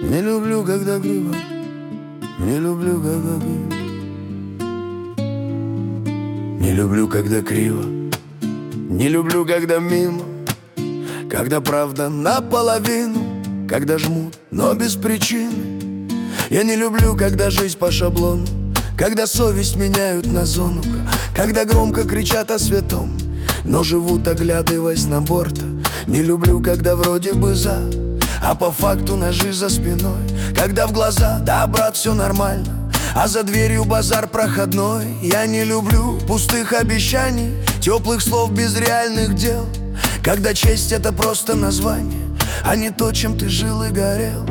Не люблю, когда криво, не люблю, когда криво. Не люблю, когда криво, не люблю, когда мимо, когда правда наполовину, когда жмут, но без причины. Я не люблю, когда жизнь по шаблону, когда совесть меняют на зону, когда громко кричат о святом, но живут, оглядываясь на борт. Не люблю, когда вроде бы за, а по факту ножи за спиной, когда в глаза: да, брат, все нормально, а за дверью базар проходной. Я не люблю пустых обещаний, теплых слов без реальных дел, когда честь — это просто название, а не то, чем ты жил и горел.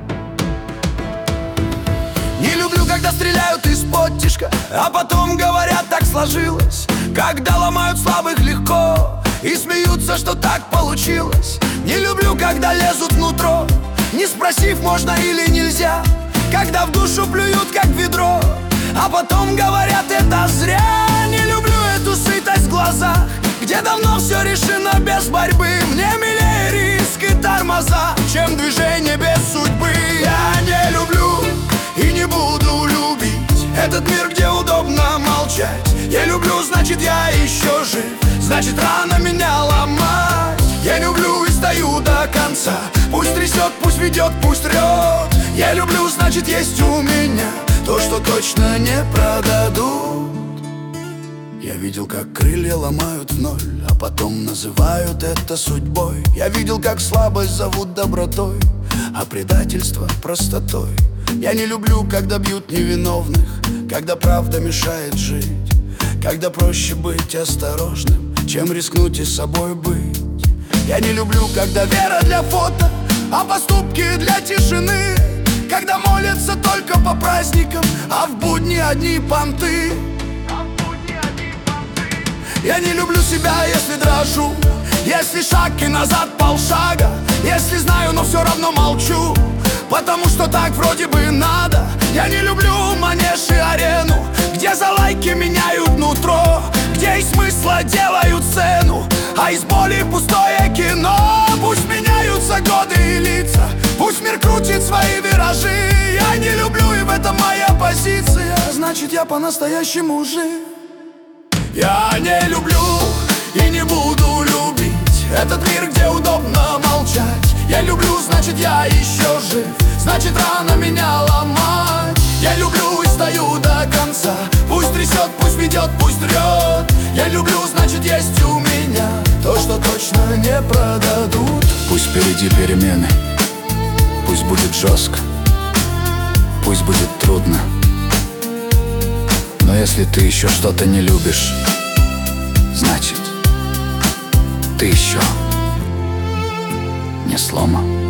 Не люблю, когда стреляют из-под тишка, а потом говорят: так сложилось. Когда ломают слабых легко и смеются, что так получилось. Не люблю, когда лезут внутрь, не спросив, можно или нельзя, когда в душу плюют, как ведро, а потом говорят: это зря. Не люблю эту сытость в глазах, где давно все решено без борьбы. Мне милее риск и тормоза, чем движение без судьбы. Я не люблю и не буду любить этот мир, где удобно молчать. Я люблю, значит, я еще жив, значит, рано меня ломать. Я люблю и стою до конца, пусть трясет, пусть ведет, пусть рет. Я люблю, значит, есть у меня то, что точно не продадут. Я видел, как крылья ломают в ноль, а потом называют это судьбой. Я видел, как слабость зовут добротой, а предательство простотой. Я не люблю, когда бьют невиновных, когда правда мешает жить, когда проще быть осторожным, чем рискнуть и собой быть. Я не люблю, когда вера для фото, а поступки для тишины, когда молятся только по праздникам, а в будни одни понты. Я не люблю себя, если дрожу, если шаг и назад полшага, если знаю, но все равно молчу, потому что так вроде бы надо. Я не люблю манеж и арену, где за лайки меняют нутро, где из смысла делают цену, а из боли пустое кино. Пусть меняются годы и лица, пусть мир крутит свои виражи. Я не люблю, и в этом моя позиция, значит, я по-настоящему жив. Я не люблю и не буду любить этот мир, где удобно молчать. Я люблю, значит, я еще жив, значит, рано меня ломать. Я люблю и стою до конца, пусть трясет, пусть ведет, пусть трет. Я люблю, значит, есть у меня то, что точно не продадут. Пусть впереди перемены, пусть будет жестко, пусть будет трудно, но если ты еще что-то не любишь, значит, ты еще не сломан.